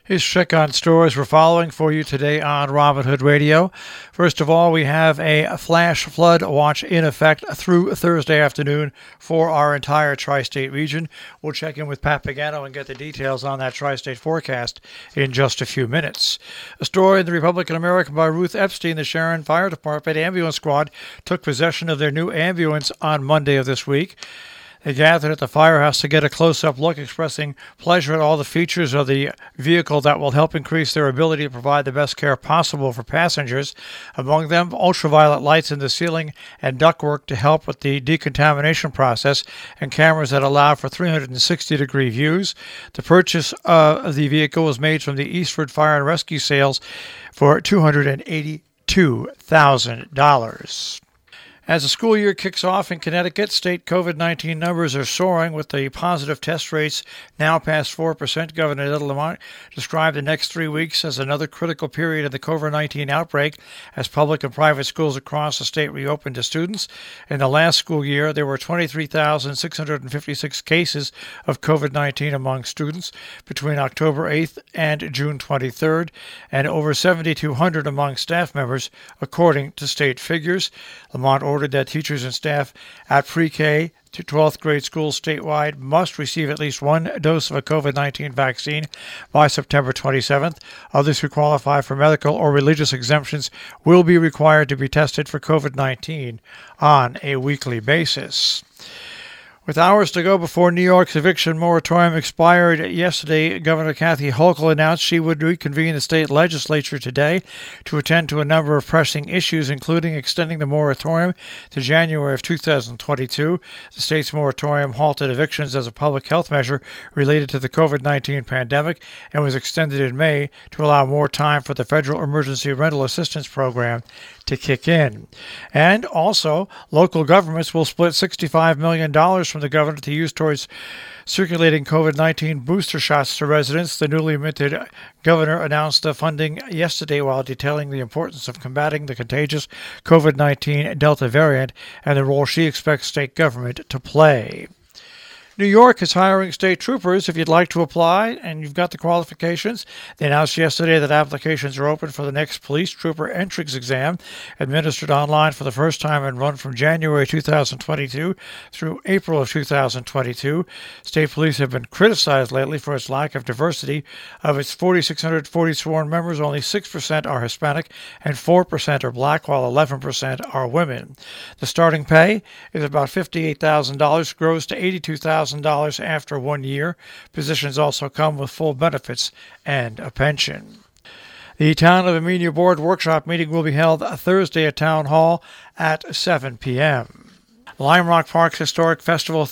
Here's check on stores we're following for you today on Robin Hood Radio. First of all, we have a flash flood watch in effect through Thursday afternoon for our entire tri-state region. We'll check in with Pat Pagano and get the details on that tri-state forecast in just a few minutes. A story in the Republican American by Ruth Epstein. The Sharon Fire Department ambulance squad took possession of their new ambulance on Monday of this week. They gathered at the firehouse to get a close-up look, expressing pleasure at all the features of the vehicle that will help increase their ability to provide the best care possible for passengers. Among them, ultraviolet lights in the ceiling and ductwork to help with the decontamination process, and cameras that allow for 360-degree views. The purchase of the vehicle was made from the Eastford Fire and Rescue sales for $282,000. As the school year kicks off in Connecticut, state COVID-19 numbers are soaring with the positive test rates now past 4%. Governor Ed Lamont described the next 3 weeks as another critical period of the COVID-19 outbreak as public and private schools across the state reopened to students. In the last school year, there were 23,656 cases of COVID-19 among students between October 8th and June 23rd, and over 7,200 among staff members, according to state figures. Lamont ordered that teachers and staff at pre-K to 12th grade schools statewide must receive at least one dose of a COVID-19 vaccine by September 27th. Others who qualify for medical or religious exemptions will be required to be tested for COVID-19 on a weekly basis. With hours to go before New York's eviction moratorium expired yesterday, Governor Kathy Hochul announced she would reconvene the state legislature today to attend to a number of pressing issues, including extending the moratorium to January of 2022. The state's moratorium halted evictions as a public health measure related to the COVID-19 pandemic and was extended in May to allow more time for the Federal Emergency Rental Assistance Program to kick in. And also, local governments will split $65 million from the governor to use towards circulating COVID-19 booster shots to residents. The newly minted governor announced the funding yesterday while detailing the importance of combating the contagious COVID-19 Delta variant and the role she expects state government to play. New York is hiring state troopers. If you'd like to apply and you've got the qualifications, they announced yesterday that applications are open for the next police trooper entrance exam, administered online for the first time and run from January 2022 through April of 2022. State police have been criticized lately for its lack of diversity. Of its 4,640 sworn members, only 6% are Hispanic and 4% are black, while 11% are women. The starting pay is about $58,000, grows to $82,000 after 1 year. Positions also come with full benefits and a pension. The Town of Amenia Board Workshop meeting will be held Thursday at Town Hall at 7 p.m. Lime Rock Park's Historic Festival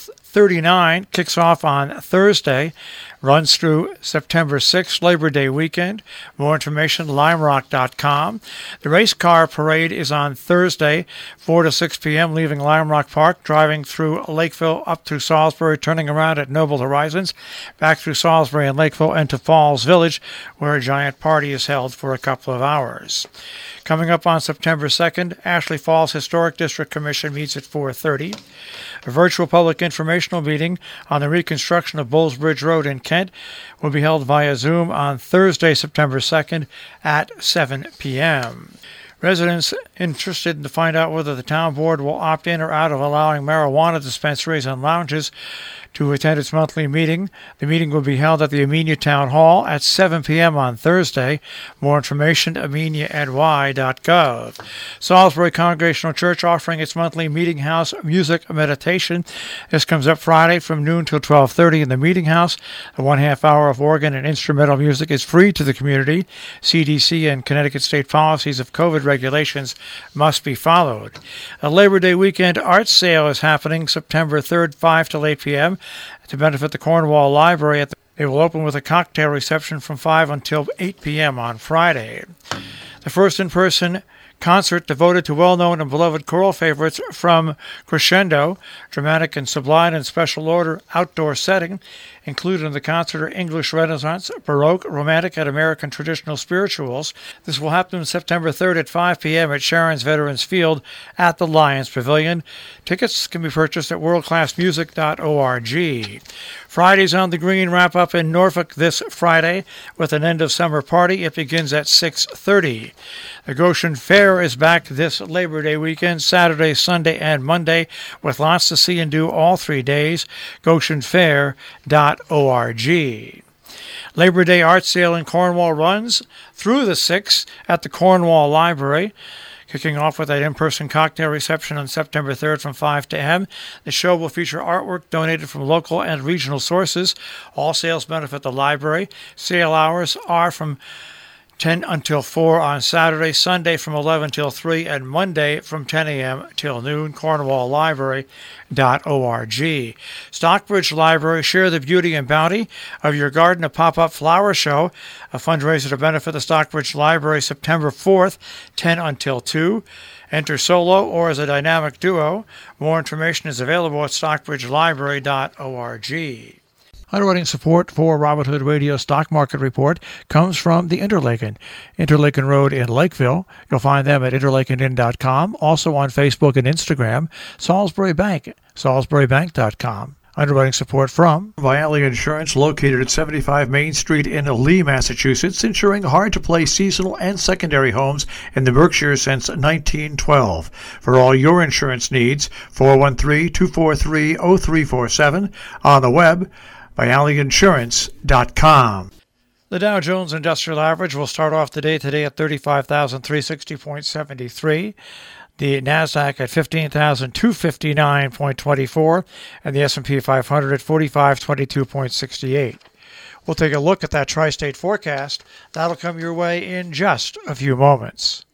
39 kicks off on Thursday, runs through September 6th, Labor Day weekend. More information, limerock.com. The race car parade is on Thursday, 4 to 6 p.m., leaving Lime Rock Park, driving through Lakeville up through Salisbury, turning around at Noble Horizons, back through Salisbury and Lakeville into Falls Village, where a giant party is held for a couple of hours. Coming up on September 2nd, Ashley Falls Historic District Commission meets at 4:30. A virtual public informational meeting on the reconstruction of Bulls Bridge Road in Kent will be held via Zoom on Thursday, September 2nd at 7 p.m. Residents interested to find out whether the town board will opt in or out of allowing marijuana dispensaries and lounges to attend its monthly meeting. The meeting will be held at the Amenia Town Hall at 7 p.m. on Thursday. More information, ameniany.gov. Salisbury Congregational Church offering its monthly Meeting House Music Meditation. This comes up Friday from noon till 12:30 in the Meeting House. The 1/2 hour of organ and instrumental music is free to the community. CDC and Connecticut state policies of COVID regulations must be followed. A Labor Day weekend art sale is happening September 3rd, 5 till 8 p.m. to benefit the Cornwall Library. They will open with a cocktail reception from 5 until 8 p.m. on Friday. The first in-person concert devoted to well-known and beloved choral favorites from Crescendo, dramatic and sublime and special order outdoor setting, Included in the concert are English Renaissance, Baroque, Romantic, and American traditional spirituals. This will happen September 3rd at 5 p.m. at Sharon's Veterans Field at the Lions Pavilion. Tickets can be purchased at worldclassmusic.org. Fridays on the Green wrap up in Norfolk this Friday with an end of summer party. It begins at 6:30. The Goshen Fair is back this Labor Day weekend, Saturday, Sunday, and Monday, with lots to see and do all 3 days. GoshenFair.org. Labor Day art sale in Cornwall runs through the 6th at the Cornwall Library. Kicking off with an in-person cocktail reception on September 3rd from 5 to m. The show will feature artwork donated from local and regional sources. All sales benefit the library. Sale hours are from 10 until 4 on Saturday, Sunday from 11 till 3, and Monday from 10 a.m. till noon. CornwallLibrary.org. Stockbridge Library, share the beauty and bounty of your garden, a pop-up flower show, a fundraiser to benefit the Stockbridge Library, September 4th, 10 until 2. Enter solo or as a dynamic duo. More information is available at stockbridgelibrary.org. Underwriting support for Robin Hood Radio Stock Market Report comes from the Interlaken Road in Lakeville. You'll find them at interlakeninn.com, also on Facebook and Instagram. Salisbury Bank, salisburybank.com. Underwriting support from Viali Insurance, located at 75 Main Street in Lee, Massachusetts, insuring hard-to-place seasonal and secondary homes in the Berkshires since 1912. For all your insurance needs, 413-243-0347, on the web, vialiinsurance.com. The Dow Jones Industrial Average will start off the day today at 35,360.73. The NASDAQ at 15,259.24, and the S&P 500 at 4522.68. We'll take a look at that tri-state forecast. That'll come your way in just a few moments.